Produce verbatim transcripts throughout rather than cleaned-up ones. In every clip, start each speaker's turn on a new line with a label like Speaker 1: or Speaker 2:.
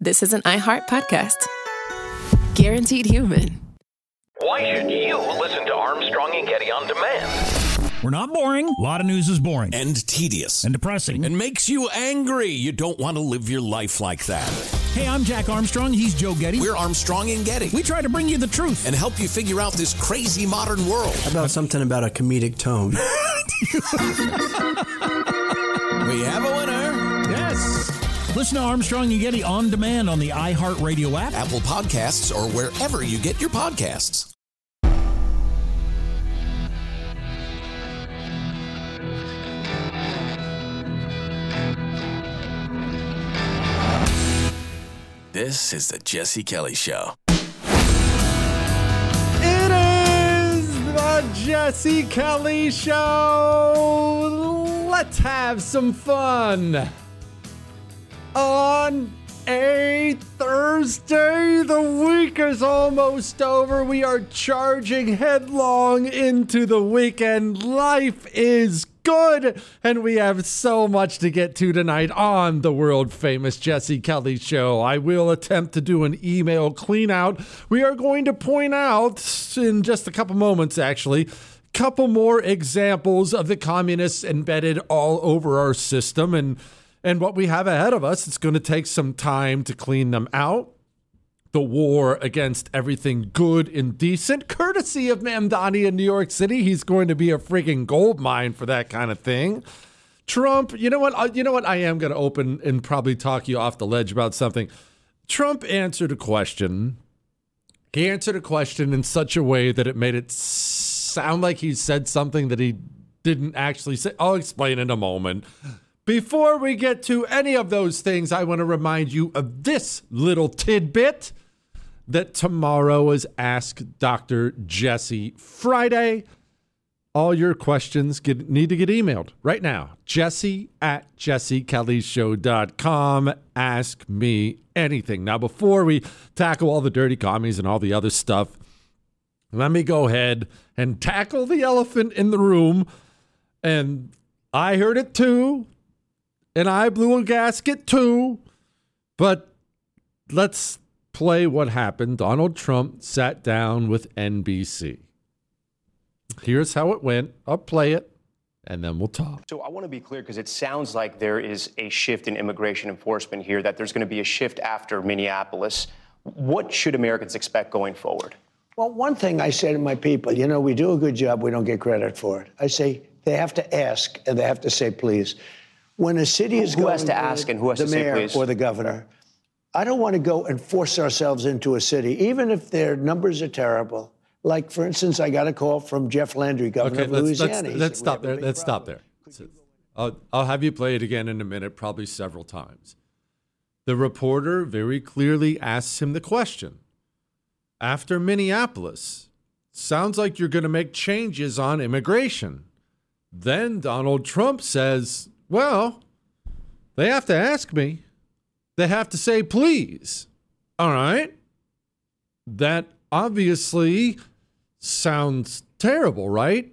Speaker 1: this is an iHeart podcast. Guaranteed human.
Speaker 2: Why should you listen to Armstrong and Getty on demand?
Speaker 3: We're not boring. A lot of news is boring.
Speaker 4: And tedious.
Speaker 3: And depressing.
Speaker 4: And makes you angry. You don't want to live your life like that.
Speaker 3: Hey, I'm Jack Armstrong. He's Joe Getty.
Speaker 4: We're Armstrong and Getty.
Speaker 3: We try to bring you the truth.
Speaker 4: And help you figure out this crazy modern world.
Speaker 5: How about something about a comedic tone?
Speaker 4: We have a winner.
Speaker 3: Yes. Listen to Armstrong and Getty on demand on the iHeartRadio app,
Speaker 4: Apple Podcasts, or wherever you get your podcasts. This is the Jesse Kelly Show.
Speaker 6: It is the Jesse Kelly Show. Let's have some fun. On a Thursday, the week is almost over. We are charging headlong into the weekend. Life is good, and we have so much to get to tonight on the world famous Jesse Kelly Show. I will attempt to do an email clean out. We are going to point out in just a couple moments, actually, couple more examples of the communists embedded all over our system, and and what we have ahead of us. It's going to take some time to clean them out. The war against everything good and decent, courtesy of Mamdani in New York City. He's going to be a freaking gold mine for that kind of thing. Trump, you know what? You know what? I am going to open and probably talk you off the ledge about something. Trump answered a question. He answered a question in such a way that it made it sound like he said something that he didn't actually say. I'll explain in a moment. Before we get to any of those things, I want to remind you of this little tidbit that tomorrow is Ask Doctor Jesse Friday. All your questions get, need to get emailed right now. Jesse at jesse kelly show dot com. Ask me anything. Now, before we tackle all the dirty commies and all the other stuff, let me go ahead and tackle the elephant in the room. And I heard it too. And I blew a gasket too, but let's play what happened. Donald Trump sat down with N B C. Here's how it went. I'll play it, and then we'll talk.
Speaker 7: So I want to be clear, because it sounds like there is a shift in immigration enforcement here, that there's going to be a shift after Minneapolis. What should Americans expect going forward?
Speaker 5: Well, one thing I say to my people, you know, we do a good job, we don't get credit for it. I say they have to ask, and they have to say please. When a city is
Speaker 7: who
Speaker 5: going
Speaker 7: has to ask and who has
Speaker 5: the
Speaker 7: to say
Speaker 5: mayor
Speaker 7: please?
Speaker 5: Or the governor, I don't want to go and force ourselves into a city, even if their numbers are terrible. Like, for instance, I got a call from Jeff Landry, governor
Speaker 6: okay,
Speaker 5: of
Speaker 6: let's,
Speaker 5: Louisiana.
Speaker 6: Let's, let's stop there. Let's problem. stop there. I'll, I'll have you play it again in a minute, probably several times. The reporter very clearly asks him the question. After Minneapolis, sounds like you're going to make changes on immigration. Then Donald Trump says, well, they have to ask me. They have to say, please. All right. That obviously sounds terrible, right?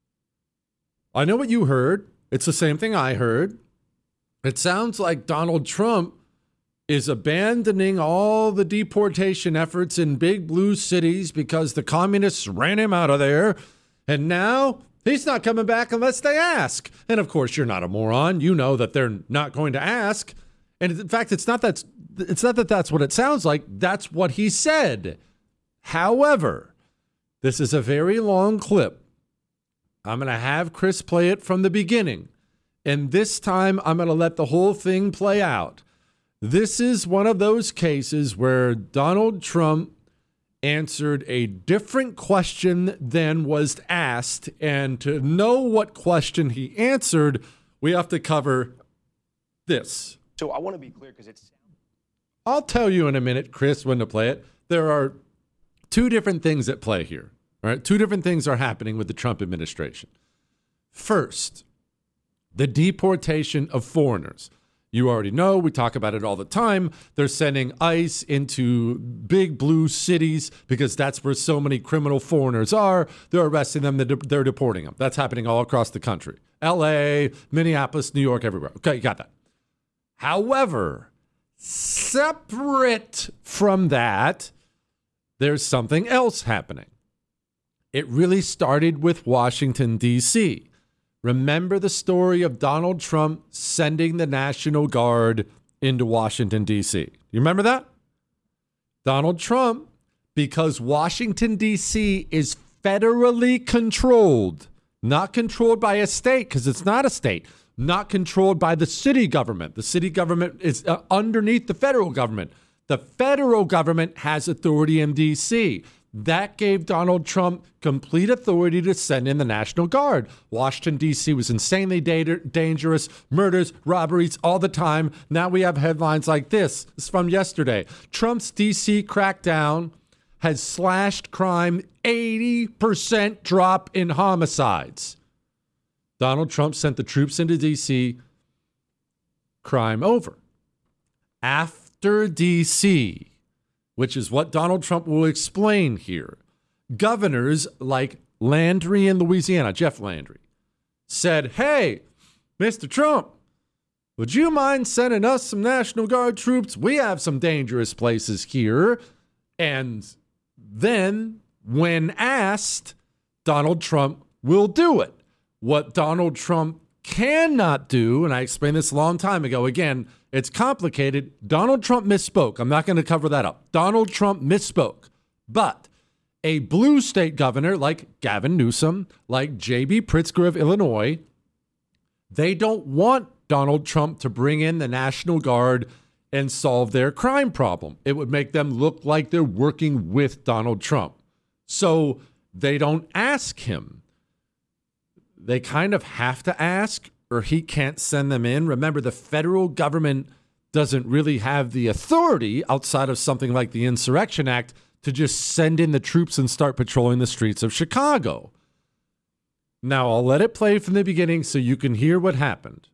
Speaker 6: I know what you heard. It's the same thing I heard. It sounds like Donald Trump is abandoning all the deportation efforts in big blue cities because the communists ran him out of there. And now he's not coming back unless they ask. And of course, you're not a moron. You know that they're not going to ask. And in fact, it's not that, it's not that that's what it sounds like. That's what he said. However, this is a very long clip. I'm going to have Chris play it from the beginning. And this time, I'm going to let the whole thing play out. This is one of those cases where Donald Trump answered a different question than was asked. And to know what question he answered, we have to cover this.
Speaker 7: So I want to be clear, because it's...
Speaker 6: I'll tell you in a minute, Chris, when to play it. There are two different things at play here. All right, two different things are happening with the Trump administration. First, the deportation of foreigners. You already know, we talk about it all the time. They're sending ICE into big blue cities because that's where so many criminal foreigners are. They're arresting them, they're deporting them. That's happening all across the country. L A, Minneapolis, New York, everywhere. Okay, you got that. However, Separate from that, there's something else happening. It really started with Washington, D C. Remember the story of Donald Trump sending the National Guard into Washington, D C? You remember that? Donald Trump, because Washington, D C is federally controlled, not controlled by a state, because it's not a state, not controlled by the city government. The city government is uh, underneath the federal government. The federal government has authority in D C. That gave Donald Trump complete authority to send in the National Guard. Washington, D C was insanely da- dangerous, murders, robberies all the time. Now we have headlines like this. This is from yesterday. Trump's D C crackdown has slashed crime, eighty percent drop in homicides. Donald Trump sent the troops into D C, crime over. After D C, which is what Donald Trump will explain here, governors like Landry in Louisiana, Jeff Landry, said, hey, Mister Trump, would you mind sending us some National Guard troops? We have some dangerous places here. And then, when asked, Donald Trump will do it. What Donald Trump cannot do, and I explained this a long time ago, again, it's complicated. Donald Trump misspoke. I'm not going to cover that up. Donald Trump misspoke. But a blue state governor like Gavin Newsom, like J B Pritzker of Illinois, they don't want Donald Trump to bring in the National Guard and solve their crime problem. It would make them look like they're working with Donald Trump. So they don't ask him. They kind of have to ask, or he can't send them in. Remember, the federal government doesn't really have the authority outside of something like the Insurrection Act to just send in the troops and start patrolling the streets of Chicago. Now, I'll let it play from the beginning so you can hear what happened.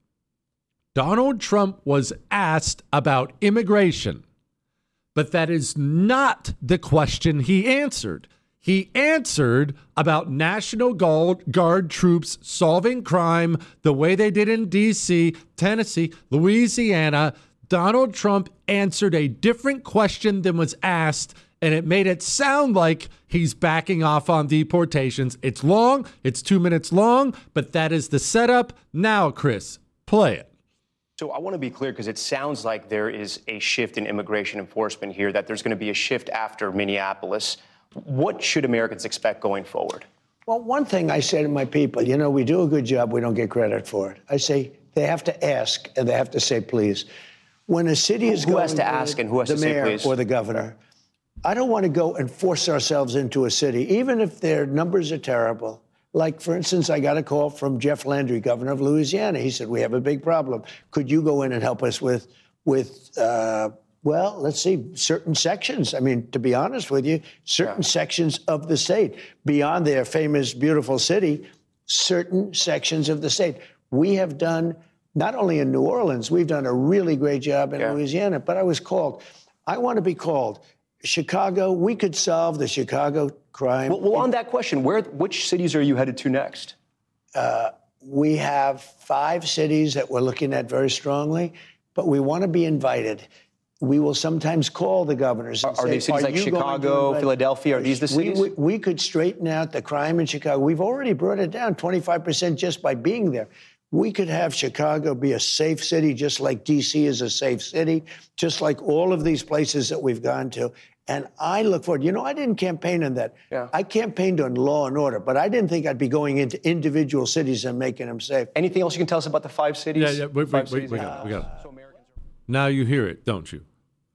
Speaker 6: Donald Trump was asked about immigration, but that is not the question he answered. He answered about National Guard troops solving crime the way they did in D C, Tennessee, Louisiana. Donald Trump answered a different question than was asked, and it made it sound like he's backing off on deportations. It's long. It's two minutes long, but that is the setup. Now, Chris, play it.
Speaker 7: So I want to be clear, because it sounds like there is a shift in immigration enforcement here, that there's going to be a shift after Minneapolis. What should Americans expect going forward?
Speaker 5: Well, one thing I say to my people, you know, we do a good job. We don't get credit for it. I say they have to ask and they have to say, please. When a city is
Speaker 7: who
Speaker 5: going
Speaker 7: has to ask and who has
Speaker 5: the
Speaker 7: to say,
Speaker 5: mayor
Speaker 7: please?
Speaker 5: Or the governor, I don't want to go and force ourselves into a city, even if their numbers are terrible. Like, for instance, I got a call from Jeff Landry, governor of Louisiana. He said, we have a big problem. Could you go in and help us with, with uh, well, let's see, certain sections. I mean, to be honest with you, certain yeah. sections of the state, beyond their famous, beautiful city, certain sections of the state. We have done, not only in New Orleans, we've done a really great job in yeah. Louisiana, but I was called. I want to be called. Chicago, we could solve the Chicago crime.
Speaker 7: Well, well on that question, where, which cities are you headed to next?
Speaker 5: Uh, we have five cities that we're looking at very strongly, but we want to be invited. We will sometimes call the governors and
Speaker 7: are,
Speaker 5: say,
Speaker 7: are these cities
Speaker 5: are
Speaker 7: like
Speaker 5: you
Speaker 7: Chicago, Philadelphia? Are these the cities?
Speaker 5: We, we, we could straighten out the crime in Chicago. We've already brought it down twenty-five percent just by being there. We could have Chicago be a safe city, just like D C is a safe city, just like all of these places that we've gone to. And I look forward. You know, I didn't campaign on that. Yeah. I campaigned on law and order, but I didn't think I'd be going into individual cities and making them safe.
Speaker 7: Anything else you can tell us about the five cities?
Speaker 6: Yeah, yeah, wait, wait, wait, we got it, we got it. So now you hear it, don't you?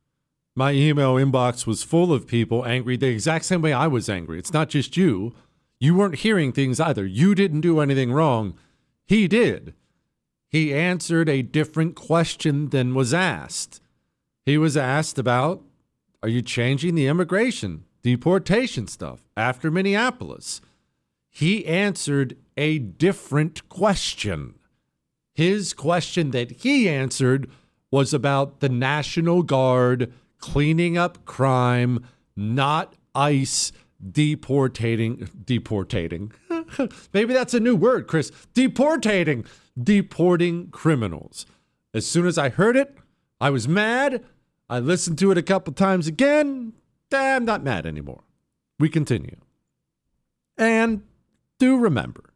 Speaker 6: My email inbox was full of people angry the exact same way I was angry. It's not just you. You weren't hearing things either. You didn't do anything wrong. He did. He answered a different question than was asked. He was asked about, are you changing the immigration, deportation stuff after Minneapolis? He answered a different question. His question that he answered was about the National Guard cleaning up crime, not ICE deportating, deportating. Maybe that's a new word, Chris. Deportating, deporting criminals. As soon as I heard it, I was mad. I listened to it a couple times again. I'm not mad anymore. We continue. And do remember,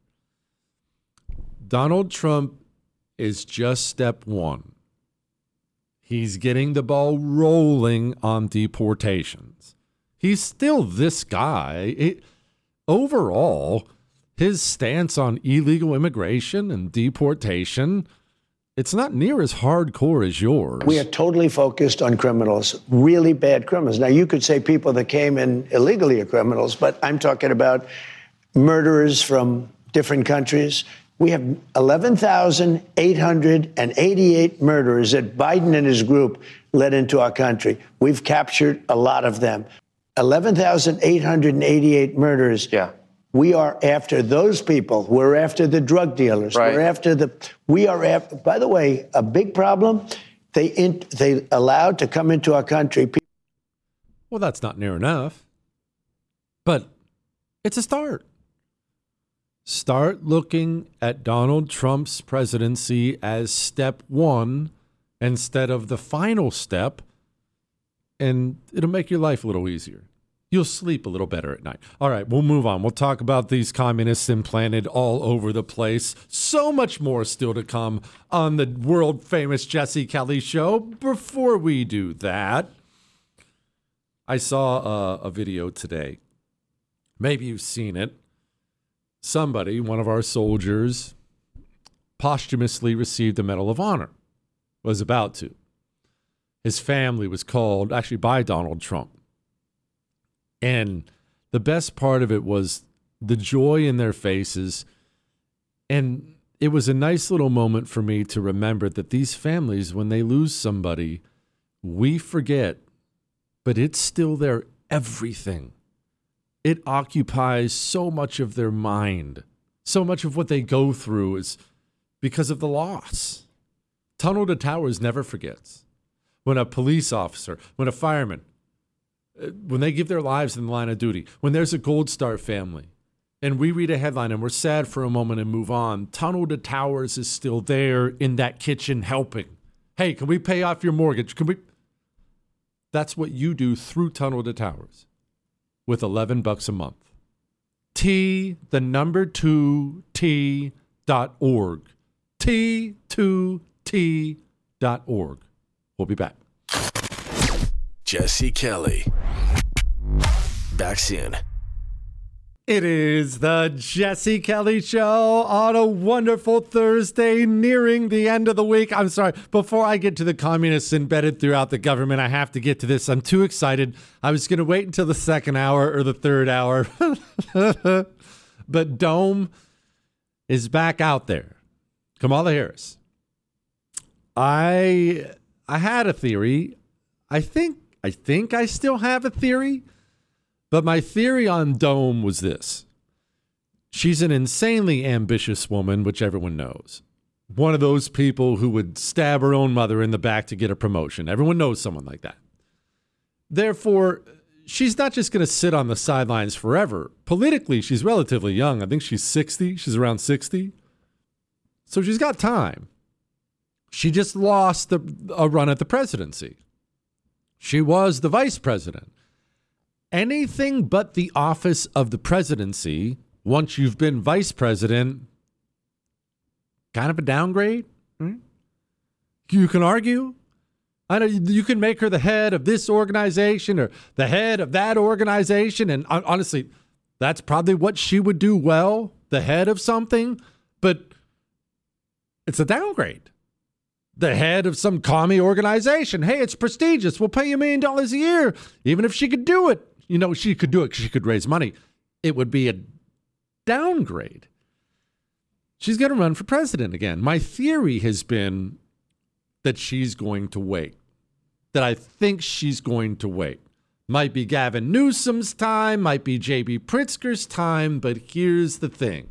Speaker 6: Donald Trump is just step one. He's getting the ball rolling on deportations. He's still this guy. It, overall, his stance on illegal immigration and deportation, it's not near as hardcore as yours.
Speaker 5: We are totally focused on criminals, really bad criminals. Now, you could say people that came in illegally are criminals, but I'm talking about murderers from different countries. We have eleven thousand eight hundred eighty-eight murderers that Biden and his group led into our country. We've captured a lot of them. eleven thousand eight hundred eighty-eight murders.
Speaker 7: Yeah.
Speaker 5: We are after those people. We're after the drug dealers.
Speaker 7: Right.
Speaker 5: We're after the, we are after, by the way, a big problem, they in, they allowed to come into our country.
Speaker 6: Well, that's not near enough, but it's a start. Start looking at Donald Trump's presidency as step one instead of the final step, and it'll make your life a little easier. You'll sleep a little better at night. All right, we'll move on. We'll talk about these communists implanted all over the place. So much more still to come on the world-famous Jesse Kelly Show. Before we do that, I saw a, a video today. Maybe you've seen it. Somebody, one of our soldiers, posthumously received the Medal of Honor. Was about to. His family was called, actually by Donald Trump. And the best part of it was the joy in their faces. And it was a nice little moment for me to remember that these families, when they lose somebody, we forget, but it's still their everything. It occupies so much of their mind. So much of what they go through is because of the loss. Tunnel to Towers never forgets. When a police officer, when a fireman, when they give their lives in the line of duty, when there's a Gold Star family, and we read a headline and we're sad for a moment and move on, Tunnel to Towers is still there in that kitchen helping. Hey, can we pay off your mortgage? Can we? That's what you do through Tunnel to Towers with eleven bucks a month. T, the number two, T dot org. T two T dot org. We'll be back.
Speaker 8: Jesse Kelly. Back soon.
Speaker 6: It is the Jesse Kelly Show on a wonderful Thursday, nearing the end of the week. I'm sorry, before I get to the communists embedded throughout the government, I have to get to this. I'm too excited. I was going to wait until the second hour or the third hour. But Dome is back out there. Kamala Harris. I I had a theory. I think I think I still have a theory. But my theory on Dome was this. She's an insanely ambitious woman, which everyone knows. One of those people who would stab her own mother in the back to get a promotion. Everyone knows someone like that. Therefore, she's not just going to sit on the sidelines forever. Politically, she's relatively young. I think she's sixty. She's around sixty. So she's got time. She just lost the, a run at the presidency. She was the vice president. Anything but the office of the presidency, once you've been vice president, kind of a downgrade. Right? You can argue. I know you can make her the head of this organization or the head of that organization. And honestly, that's probably what she would do well, the head of something. But it's a downgrade. The head of some commie organization. Hey, it's prestigious. We'll pay you a million dollars a year. Even if she could do it. You know, she could do it because she could raise money. It would be a downgrade. She's going to run for president again. My theory has been that she's going to wait. That I think she's going to wait. Might be Gavin Newsom's time, might be J B Pritzker's time, but here's the thing.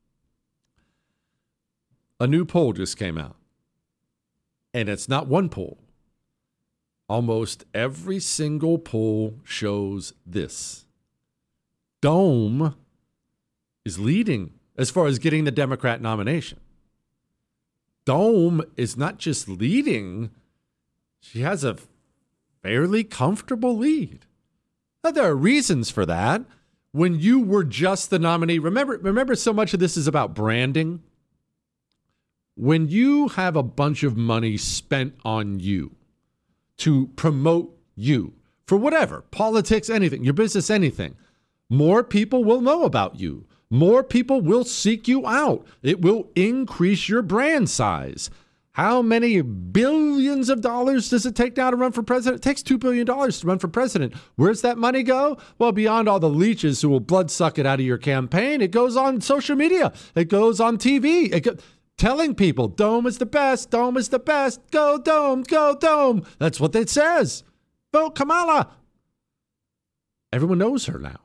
Speaker 6: A new poll just came out. And it's not one poll. Almost every single poll shows this. Dome is leading as far as getting the Democrat nomination. Dome is not just leading. She has a fairly comfortable lead. Now, there are reasons for that. When you were just the nominee, remember, remember so much of this is about branding. When you have a bunch of money spent on you to promote you for whatever, politics, anything, your business, anything, more people will know about you. More people will seek you out. It will increase your brand size. How many billions of dollars does it take now to run for president? It takes two billion dollars to run for president. Where's that money go? Well, beyond all the leeches who will bloodsuck it out of your campaign, it goes on social media. It goes on T V. It go- telling people, Dome is the best. Dome is the best. Go Dome. Go Dome. That's what it says. Vote Kamala. Everyone knows her now.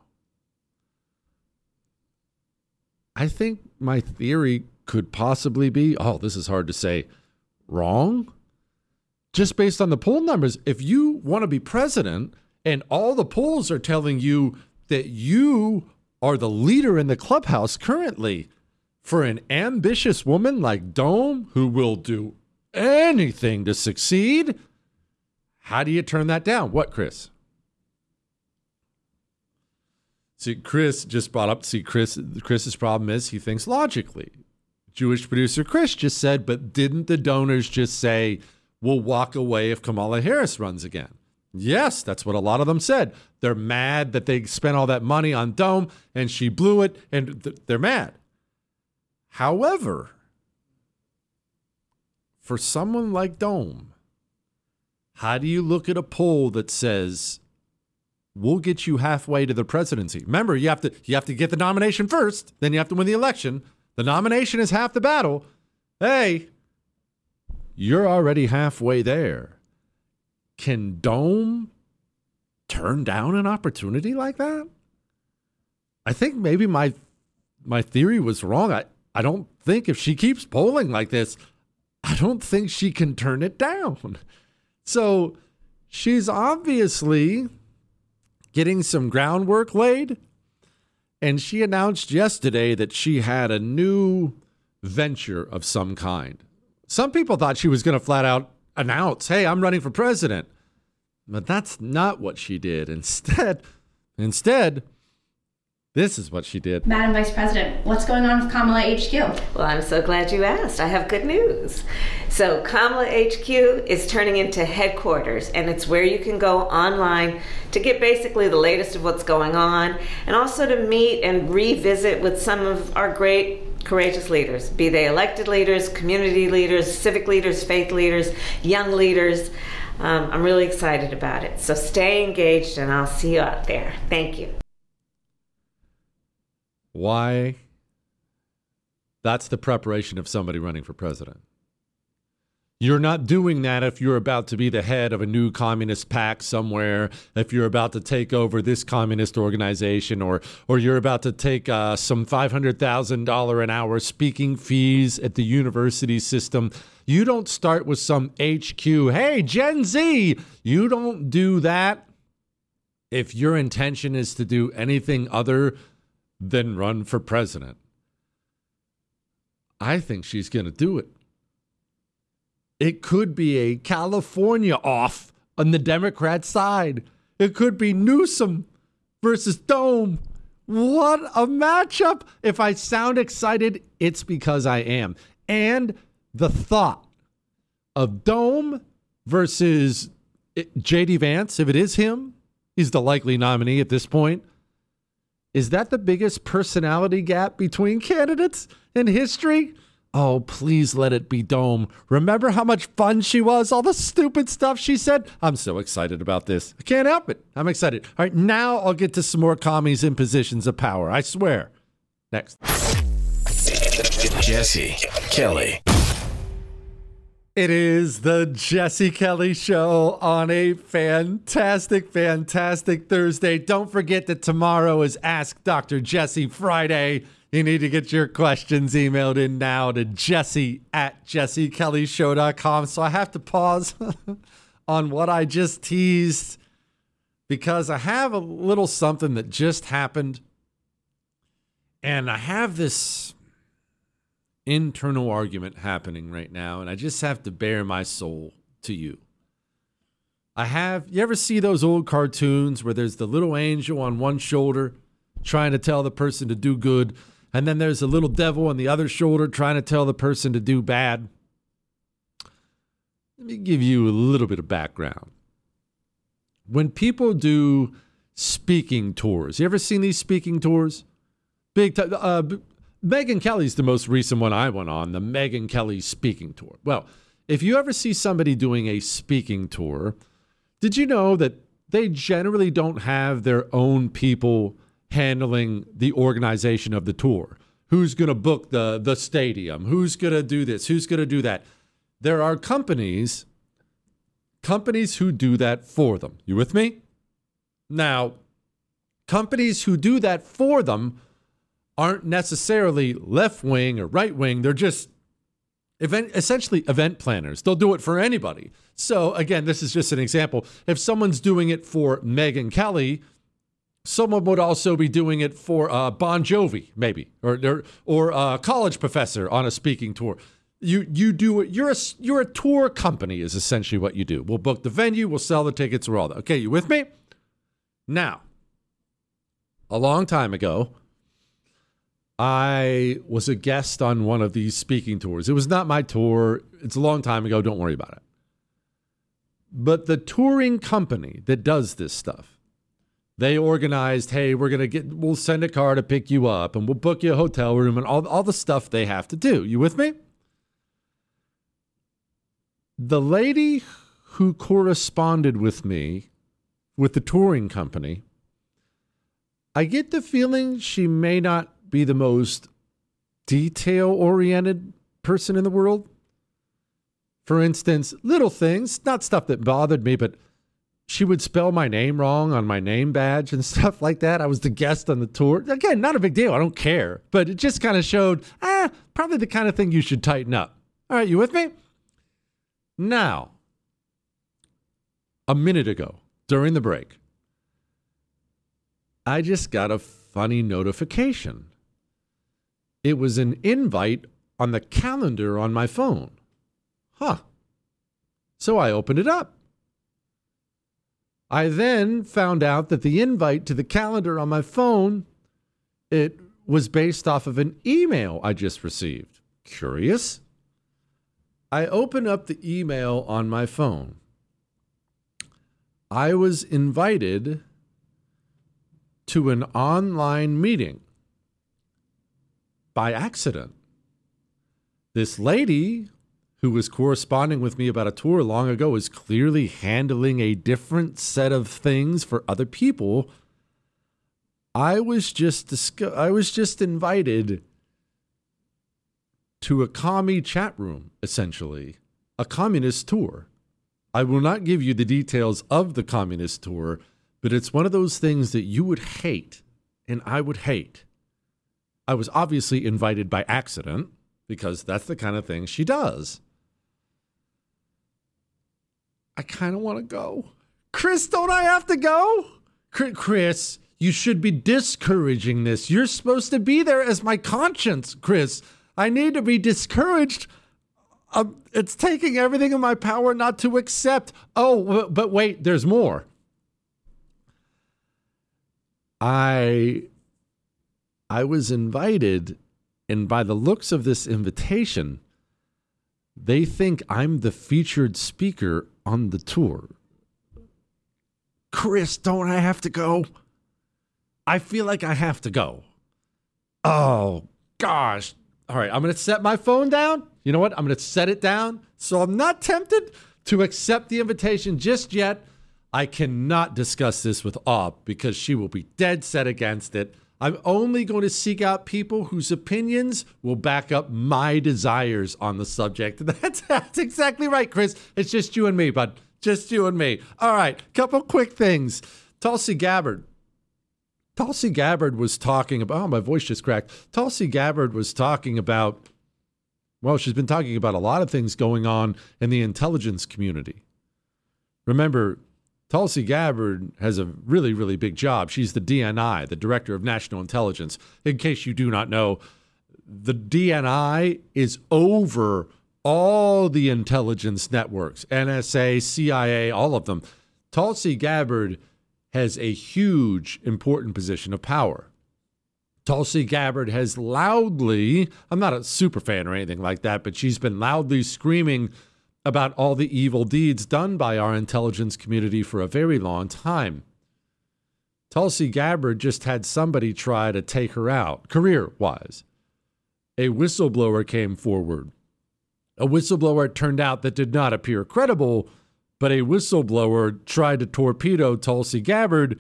Speaker 6: I think my theory could possibly be, oh, this is hard to say, wrong. Just based on the poll numbers, if you want to be president and all the polls are telling you that you are the leader in the clubhouse currently, for an ambitious woman like Dome, who will do anything to succeed, how do you turn that down? What, Chris? See, Chris just brought up, see, Chris, Chris's problem is he thinks logically. Jewish producer Chris just said, but didn't the donors just say, we'll walk away if Kamala Harris runs again? Yes, that's what a lot of them said. They're mad that they spent all that money on Dome and she blew it, and th- they're mad. However, for someone like Dome, how do you look at a poll that says, we'll get you halfway to the presidency? Remember, you have to you have to get the nomination first, then you have to win the election. The nomination is half the battle. Hey, you're already halfway there. Can Dome turn down an opportunity like that? I think maybe my my theory was wrong. I, I don't think if she keeps polling like this, I don't think she can turn it down. So she's obviously getting some groundwork laid. And she announced yesterday that she had a new venture of some kind. Some people thought she was going to flat out announce, hey, I'm running for president. But that's not what she did. Instead, instead, this is what she did.
Speaker 9: Madam Vice President, what's going on with Kamala H Q?
Speaker 10: Well, I'm so glad you asked. I have good news. So Kamala H Q is turning into headquarters, and it's where you can go online to get basically the latest of what's going on, and also to meet and revisit with some of our great, courageous leaders, be they elected leaders, community leaders, civic leaders, faith leaders, young leaders. Um, I'm really excited about it. So stay engaged, and I'll see you out there. Thank you.
Speaker 6: Why? That's the preparation of somebody running for president. You're not doing that if you're about to be the head of a new communist pact somewhere, if you're about to take over this communist organization, or or you're about to take uh, some five hundred thousand dollars an hour speaking fees at the university system. You don't start with some H Q. Hey, Gen Z, you don't do that if your intention is to do anything other than run for president. I think she's going to do it. It could be a California off on the Democrat side. It could be Newsom versus Dome. What a matchup. If I sound excited, it's because I am. And the thought of Dome versus J D Vance, if it is him, he's the likely nominee at this point. Is that the biggest personality gap between candidates in history? Oh, please let it be Dome. Remember how much fun she was? All the stupid stuff she said? I'm so excited about this. I can't help it. I'm excited. All right, now I'll get to some more commies in positions of power. I swear. Next.
Speaker 8: Jesse Kelly.
Speaker 6: It is the Jesse Kelly Show on a fantastic, fantastic Thursday. Don't forget that tomorrow is Ask Doctor Jesse Friday. You need to get your questions emailed in now to Jesse at jesse kelly show dot com. So I have to pause on what I just teased because I have a little something that just happened. And I have this internal argument happening right now, and I just have to bare my soul to you. I have, you ever see those old cartoons where there's the little angel on one shoulder trying to tell the person to do good, and then there's a little devil on the other shoulder trying to tell the person to do bad? Let me give you a little bit of background. When people do speaking tours, you ever seen these speaking tours? Big time. Uh, Megyn Kelly's the most recent one I went on, the Megyn Kelly speaking tour. Well, if you ever see somebody doing a speaking tour, did you know that they generally don't have their own people handling the organization of the tour? Who's going to book the, the stadium? Who's going to do this? Who's going to do that? There are companies, companies who do that for them. You with me? Now, companies who do that for them aren't necessarily left-wing or right-wing. They're just event, essentially event planners. They'll do it for anybody. So again, this is just an example. If someone's doing it for Megyn Kelly, someone would also be doing it for uh, Bon Jovi, maybe, or or, or a college professor on a speaking tour. You you do it. You're a you're a tour company is essentially what you do. We'll book the venue. We'll sell the tickets. We're all that. Okay, you with me? Now, a long time ago, I was a guest on one of these speaking tours. It was not my tour. It's a long time ago. Don't worry about it. But the touring company that does this stuff, they organized, hey, we're going to get, we'll send a car to pick you up and we'll book you a hotel room and all, all the stuff they have to do. You with me? The lady who corresponded with me, with the touring company, I get the feeling she may not be the most detail-oriented person in the world. For instance, little things, not stuff that bothered me, but she would spell my name wrong on my name badge and stuff like that. I was the guest on the tour. Again, not a big deal. I don't care. But it just kind of showed, ah, probably the kind of thing you should tighten up. All right, you with me? Now, a minute ago, during the break, I just got a funny notification. It was an invite on the calendar on my phone. Huh. So I opened it up. I then found out that the invite to the calendar on my phone, it was based off of an email I just received. Curious. I opened up the email on my phone. I was invited to an online meeting by accident. This lady who was corresponding with me about a tour long ago is clearly handling a different set of things for other people. I was just discu- I was just invited to a commie chat room, essentially, a communist tour. I will not give you the details of the communist tour, but it's one of those things that you would hate, and I would hate. I was obviously invited by accident, because that's the kind of thing she does. I kind of want to go. Chris, don't I have to go? Chris, you should be discouraging this. You're supposed to be there as my conscience, Chris. I need to be discouraged. Um, it's taking everything in my power not to accept. Oh, but wait, there's more. I, I was invited, and by the looks of this invitation, they think I'm the featured speaker on the tour. Chris, don't I have to go? I feel like I have to go. Oh, gosh. All right, I'm going to set my phone down. You know what? I'm going to set it down so I'm not tempted to accept the invitation just yet. I cannot discuss this with Aub because she will be dead set against it. I'm only going to seek out people whose opinions will back up my desires on the subject. That's, that's exactly right, Chris. It's just you and me, bud. Just you and me. All right, couple quick things. Tulsi Gabbard. Tulsi Gabbard was talking about, oh, my voice just cracked. Tulsi Gabbard was talking about, well, she's been talking about a lot of things going on in the intelligence community. Remember, Tulsi Gabbard has a really, really big job. She's the D N I, the Director of National Intelligence. In case you do not know, the D N I is over all the intelligence networks, N S A, C I A, all of them. Tulsi Gabbard has a huge, important position of power. Tulsi Gabbard has loudly, I'm not a super fan or anything like that, but she's been loudly screaming about all the evil deeds done by our intelligence community for a very long time. Tulsi Gabbard just had somebody try to take her out, career-wise. A whistleblower came forward. A whistleblower, it turned out, that did not appear credible, but a whistleblower tried to torpedo Tulsi Gabbard.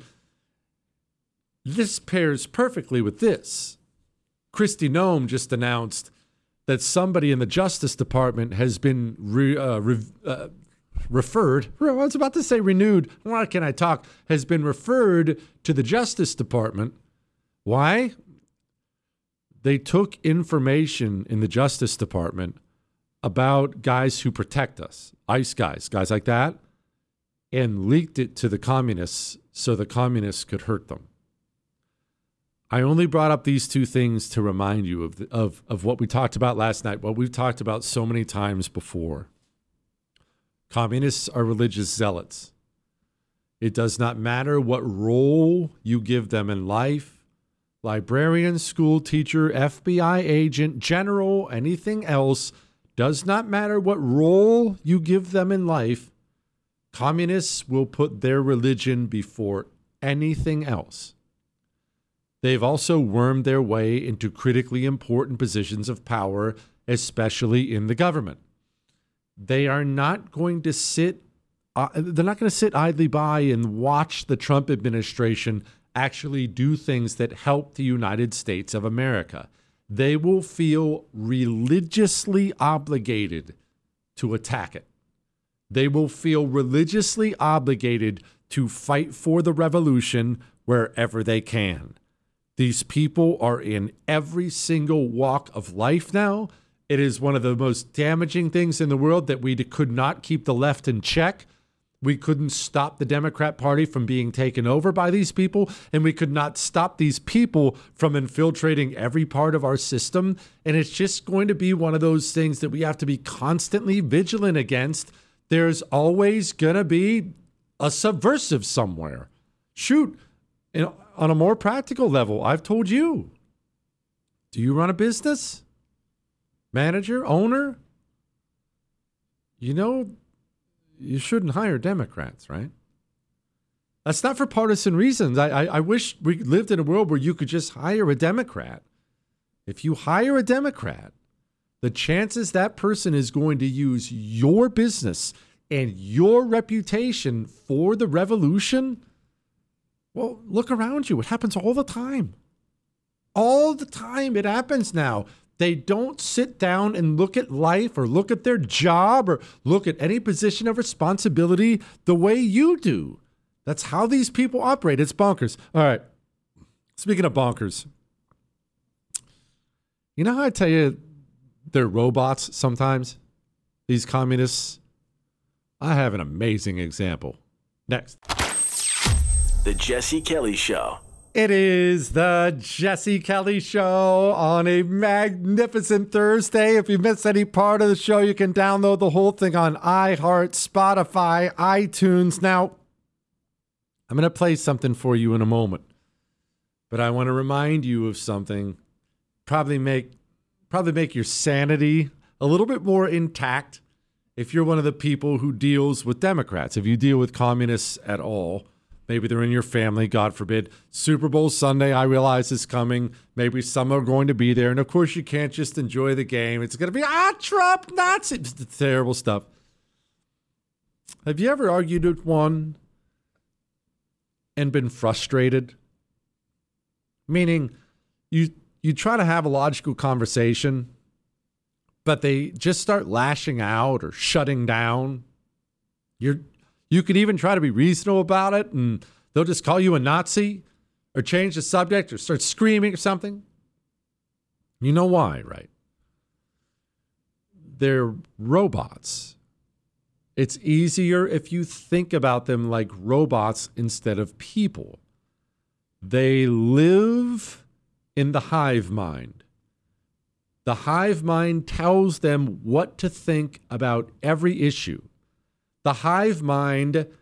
Speaker 6: This pairs perfectly with this. Kristi Noem just announced that somebody in the Justice Department has been re, uh, re, uh, referred, I was about to say renewed, why can I talk, has been referred to the Justice Department. Why? They took information in the Justice Department about guys who protect us, ICE guys, guys like that, and leaked it to the communists so the communists could hurt them. I only brought up these two things to remind you of, the, of, of what we talked about last night, what we've talked about so many times before. Communists are religious zealots. It does not matter what role you give them in life, librarian, school teacher, F B I agent, general, anything else, does not matter what role you give them in life, communists will put their religion before anything else. They've also wormed their way into critically important positions of power, especially in the government. They are not going to sit, uh, they're not going to sit idly by and watch the Trump administration actually do things that help the United States of America. They will feel religiously obligated to attack it. They will feel religiously obligated to fight for the revolution wherever they can. These people are in every single walk of life now. It is one of the most damaging things in the world that we could not keep the left in check. We couldn't stop the Democrat Party from being taken over by these people, and we could not stop these people from infiltrating every part of our system. And it's just going to be one of those things that we have to be constantly vigilant against. There's always going to be a subversive somewhere. Shoot, you know, on a more practical level, I've told you, do you run a business? Manager, owner? You know, you shouldn't hire Democrats, right? That's not for partisan reasons. I, I, I wish we lived in a world where you could just hire a Democrat. If you hire a Democrat, the chances that person is going to use your business and your reputation for the revolution, well, look around you. It happens all the time. All the time it happens now. They don't sit down and look at life or look at their job or look at any position of responsibility the way you do. That's how these people operate. It's bonkers. All right. Speaking of bonkers, you know how I tell you they're robots sometimes? These communists? I have an amazing example. Next.
Speaker 8: The Jesse Kelly Show.
Speaker 6: It is the Jesse Kelly Show on a magnificent Thursday. If you missed any part of the show, you can download the whole thing on iHeart, Spotify, iTunes. Now, I'm going to play something for you in a moment, but I want to remind you of something. Probably make, probably make your sanity a little bit more intact if you're one of the people who deals with Democrats, if you deal with communists at all. Maybe they're in your family, God forbid. Super Bowl Sunday, I realize, is coming. Maybe some are going to be there. And, of course, you can't just enjoy the game. It's going to be, ah, Trump, Nazi. It's terrible stuff. Have you ever argued with one and been frustrated? Meaning you you try to have a logical conversation, but they just start lashing out or shutting down. You're You could even try to be reasonable about it, and they'll just call you a Nazi or change the subject or start screaming or something. You know why, right? They're robots. It's easier if you think about them like robots instead of people. They live in the hive mind. The hive mind tells them what to think about every issue. The hive mind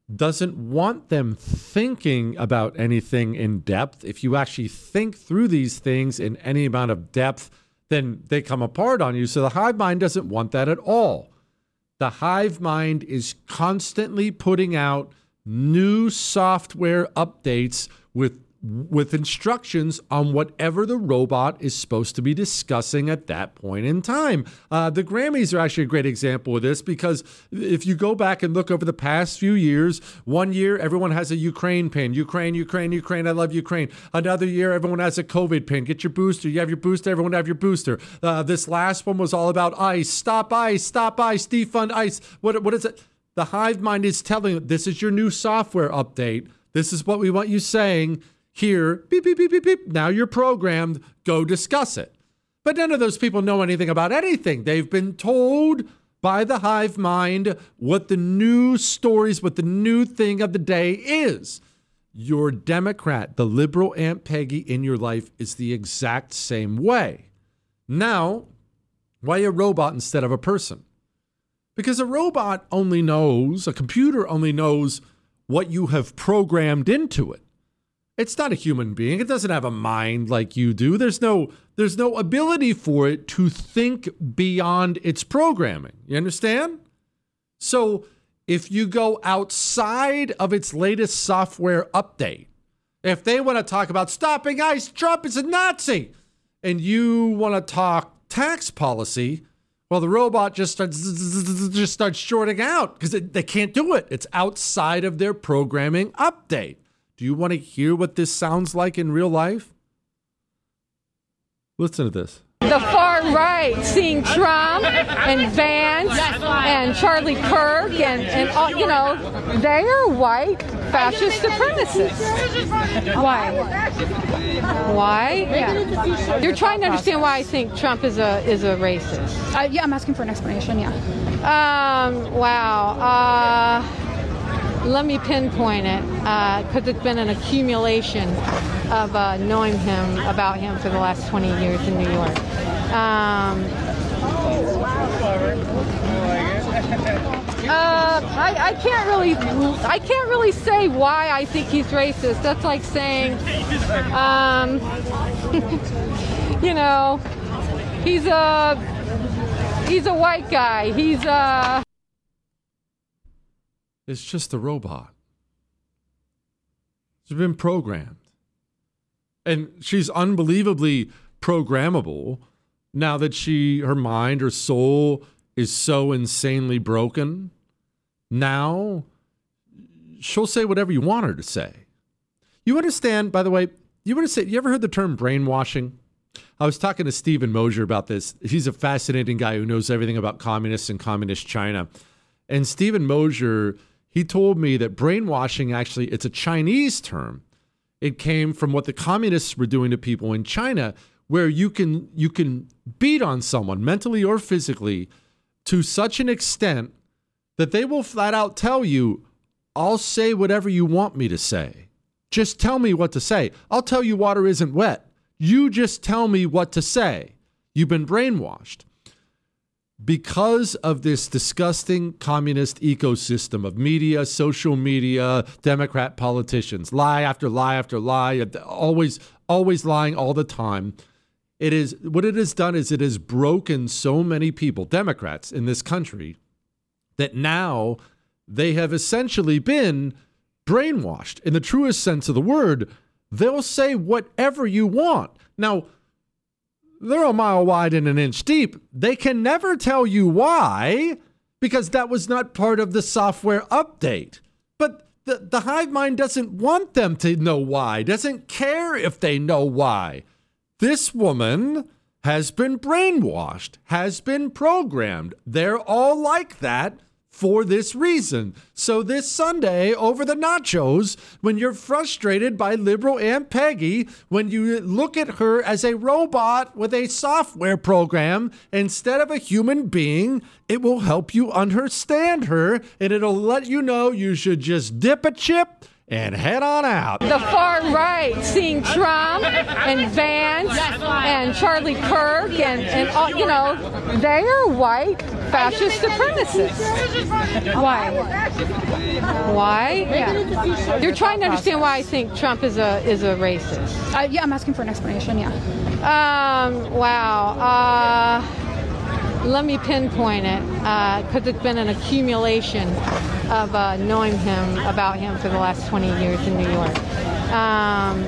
Speaker 6: doesn't want them thinking about anything in depth. If you actually think through these things in any amount of depth, then they come apart on you. So the hive mind doesn't want that at all. The hive mind is constantly putting out new software updates with with instructions on whatever the robot is supposed to be discussing at that point in time. Uh, the Grammys are actually a great example of this, because if you go back and look over the past few years, one year everyone has a Ukraine pin. Ukraine, Ukraine, Ukraine, I love Ukraine. Another year everyone has a COVID pin. Get your booster. You have your booster, everyone have your booster. Uh, this last one was all about ICE. Stop ICE, stop ICE, defund ICE. What, what is it? The hive mind is telling you, this is your new software update. This is what we want you saying. Here, beep, beep, beep, beep, beep. Now you're programmed. Go discuss it. But none of those people know anything about anything. They've been told by the hive mind what the new stories, what the new thing of the day is. Your Democrat, the liberal Aunt Peggy in your life, is the exact same way. Now, why a robot instead of a person? Because a robot only knows, a computer only knows what you have programmed into it. It's not a human being. It doesn't have a mind like you do. There's no there's no ability for it to think beyond its programming. You understand? So if you go outside of its latest software update, if they want to talk about stopping ICE, Trump is a Nazi, and you want to talk tax policy, well, the robot just starts just starts shorting out because they can't do it. It's outside of their programming update. Do you want to hear what this sounds like in real life? Listen to this.
Speaker 11: The far right, seeing Trump and Vance and Charlie Kirk and, and all, you know, they are white fascist supremacists. Why? Why? Yeah. You're trying to understand why I think Trump is a is a racist.
Speaker 12: Uh, yeah, I'm asking for an explanation, yeah.
Speaker 11: Um, wow. Uh... Let me pinpoint it, because uh, it's been an accumulation of uh, knowing him, about him for the last twenty years in New York. Um, uh, I, I can't really, I can't really say why I think he's racist. That's like saying, um, you know, he's a, he's a white guy. He's a.
Speaker 6: It's just a robot. She's been programmed. And she's unbelievably programmable now that she, her mind, her soul is so insanely broken. Now, she'll say whatever you want her to say. You understand, by the way, you understand, you ever heard the term brainwashing? I was talking to Stephen Mosier about this. He's a fascinating guy who knows everything about communists and communist China. And Stephen Mosier, he told me that brainwashing, actually, it's a Chinese term. It came from what the communists were doing to people in China, where you can you can beat on someone mentally or physically to such an extent that they will flat out tell you, I'll say whatever you want me to say. Just tell me what to say. I'll tell you water isn't wet. You just tell me what to say. You've been brainwashed. Because of this disgusting communist ecosystem of media, social media, Democrat politicians, lie after lie after lie, always, always lying all the time. It is what it has done is it has broken so many people, Democrats in this country, that now they have essentially been brainwashed in the truest sense of the word. They'll say whatever you want. Now, they're a mile wide and an inch deep. They can never tell you why, because that was not part of the software update. But the, the hive mind doesn't want them to know why, doesn't care if they know why. This woman has been brainwashed, has been programmed. They're all like that for this reason. So this Sunday over the nachos, when you're frustrated by liberal Aunt Peggy, when you look at her as a robot with a software program instead of a human being, it will help you understand her, and it'll let you know you should just dip a chip and head on out.
Speaker 11: The far right, seeing Trump and Vance and Charlie Kirk and, and all, you know, they are white fascist supremacists. Why? Why? Yeah. You're trying to understand why I think Trump is a is a racist.
Speaker 12: Uh, yeah, I'm asking for an explanation, yeah.
Speaker 11: Um, wow. Uh, let me pinpoint it, because uh, it's been an accumulation of uh, knowing him, about him for the last twenty years in New York. Um,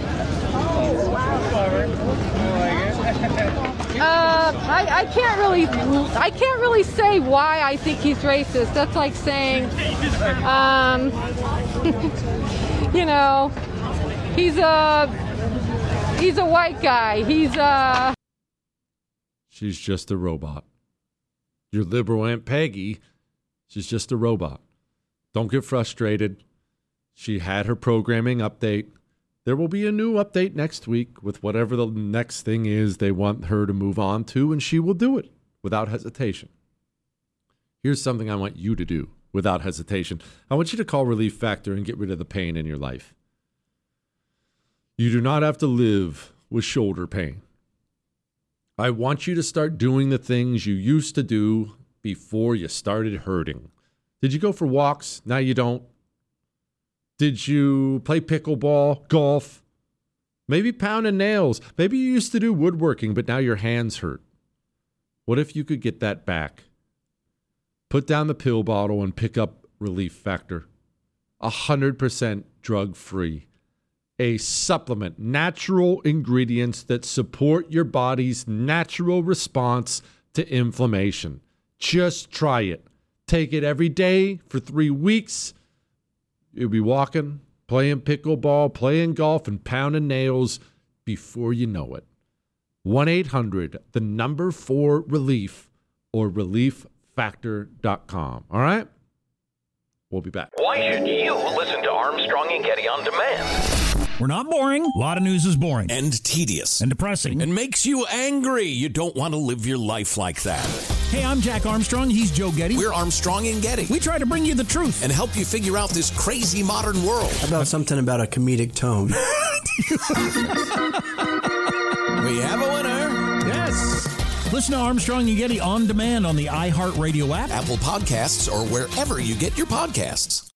Speaker 11: uh, I, I can't really, I can't really say why I think he's racist. That's like saying, um, you know, he's a, he's a white guy. He's a.
Speaker 6: She's just a robot. Your liberal Aunt Peggy, she's just a robot. Don't get frustrated. She had her programming update. There will be a new update next week with whatever the next thing is they want her to move on to, and she will do it without hesitation. Here's something I want you to do without hesitation. I want you to call Relief Factor and get rid of the pain in your life. You do not have to live with shoulder pain. I want you to start doing the things you used to do before you started hurting. Did you go for walks? Now you don't. Did you play pickleball, golf? Maybe pounding nails. Maybe you used to do woodworking, but now your hands hurt. What if you could get that back? Put down the pill bottle and pick up Relief Factor. one hundred percent drug-free. A supplement, natural ingredients that support your body's natural response to inflammation. Just try it. Take it every day for three weeks. You'll be walking, playing pickleball, playing golf, and pounding nails before you know it. one eight hundred, the number four relief, or relief factor dot com. All right? We'll be back.
Speaker 2: Why should you listen to Armstrong and Getty on demand?
Speaker 3: We're not boring. A lot of news is boring.
Speaker 4: And tedious.
Speaker 3: And depressing.
Speaker 4: And makes you angry. You don't want to live your life like that.
Speaker 3: Hey, I'm Jack Armstrong. He's Joe Getty.
Speaker 4: We're Armstrong and Getty.
Speaker 3: We try to bring you the truth.
Speaker 4: And help you figure out this crazy modern world.
Speaker 13: How about something about a comedic tone?
Speaker 4: We have a winner.
Speaker 3: Yes. Listen to Armstrong and Getty on demand on the iHeartRadio app,
Speaker 4: Apple Podcasts, or wherever you get your podcasts.